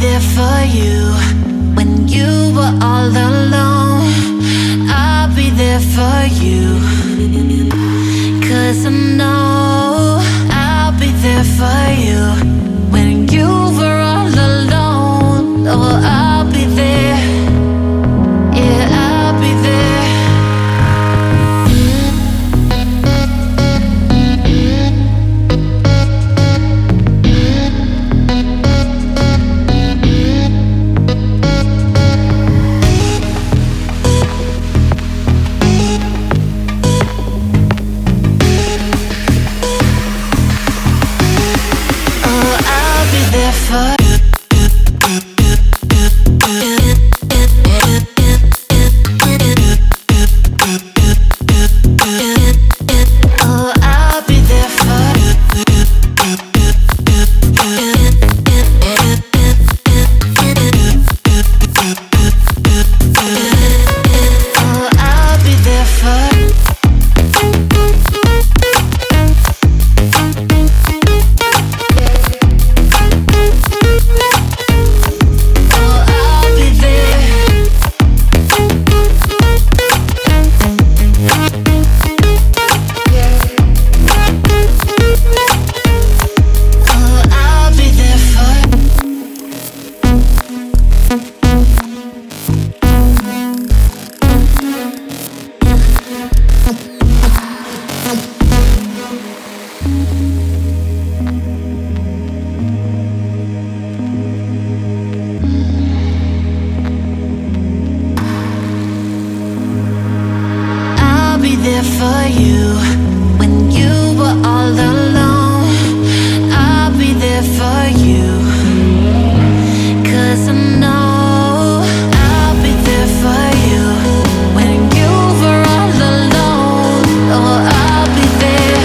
there for you when you were all alone. I'll be there for you, 'cause I know I'll be there for you when you were all alone. Oh, I'll be there. Yeah, I'll be there. There for you when you were all alone. I'll be there for you, 'cause I know I'll be there for you when you were all alone. Oh, I'll be there.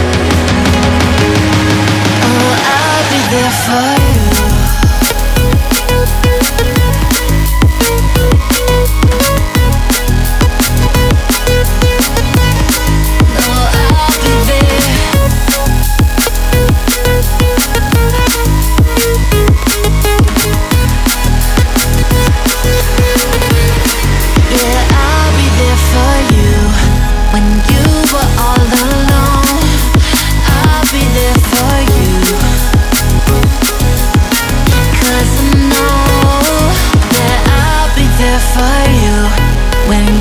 Oh, I'll be there for you. For you when